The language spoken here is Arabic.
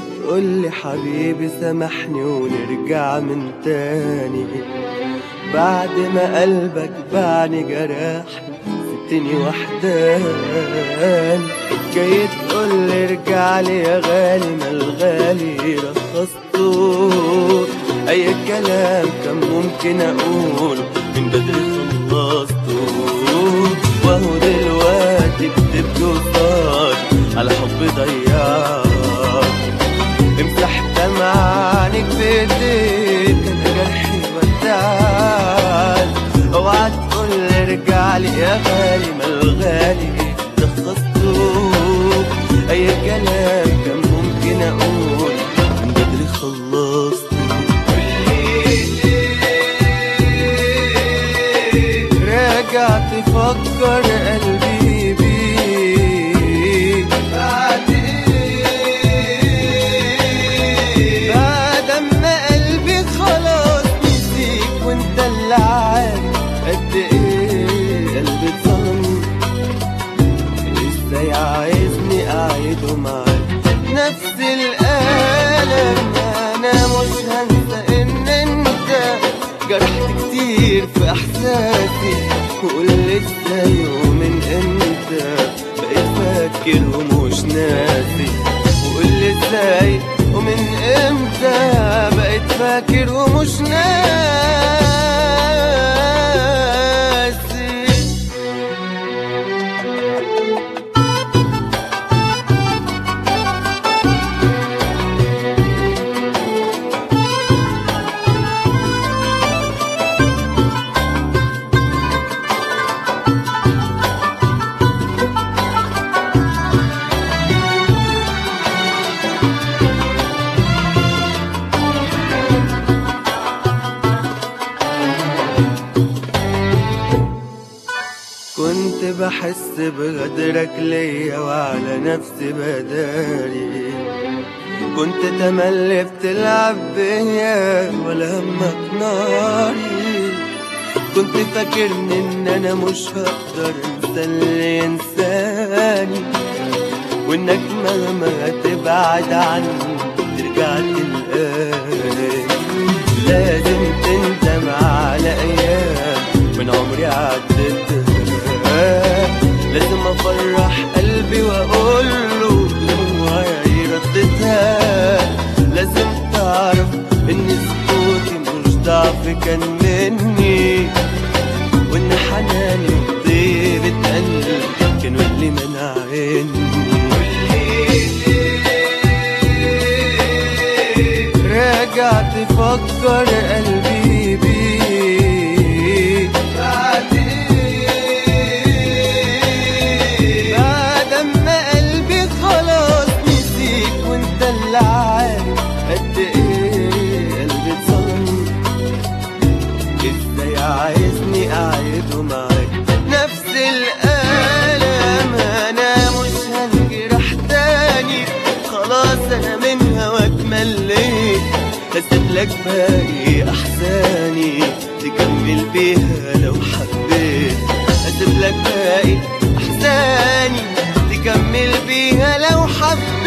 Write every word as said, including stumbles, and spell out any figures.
تقولي حبيبي سامحني ونرجع من تاني، بعد ما قلبك باعني جرحني سبتني وحدان. جاي تقولي ارجعلي يا غالي، ما الغالي رخصته، اي كلام كان ممكن اقوله من بدري خلصته. وهو دلوقتي بتبكي وصار على حب ضيعك، امسح دمع عنك بايديك انا جرحي ودعك. اوعى تقولي ارجعلي يا غالي، ما الغالي رخصته، اي كلام كان ممكن اقول من بدري خلصته. راجع تفكر قلبي بيك بعد ايه، بعد ما قلبي خلاص نسيك وانت اللي عارف قد ايه قلبي اتظلم. ازاي عايزني اعيده معاك نفس الألم؟ انا مش هنسى ان انت جرحت كتير في احساسي، وقول ازاي ومن امتى بقيت فاكر ومش ناسي. وقول ازاي ومن امتى بقيت فاكر ومش ناسي. كنت بحس بغدرك ليا وعلى نفسي بداري، كنت تملي بتلعب بيا ولا همك ناري. كنت فاكرني ان انا مش هقدر انسى اللي ينساني، وانك مهما هتبعد عني ترجع تلقاني. لازم تندم على ايام من عمري عدتها، لازم افرح قلبي واقوله دموعي ردتها. لازم تعرف ان سكوتي مش ضعف كان مني، وان حناني وطيبة قلبي كانوا اللي منعيني. راجع تفكر قلبي بيك بعد ايه، بعد ما قلبي خلاص نسيك وانت اللي عارف قد ايه قلبي اتظلم. ازاي عايزني اعيده معاك نفس الألم؟ انا مش هنجرح تاني خلاص، انا من هواك مليت. هسيب لك باقي احزاني تكمل بيها لو حبيت. هسيب لك باقي احزاني تكمل بيها لو حبيت.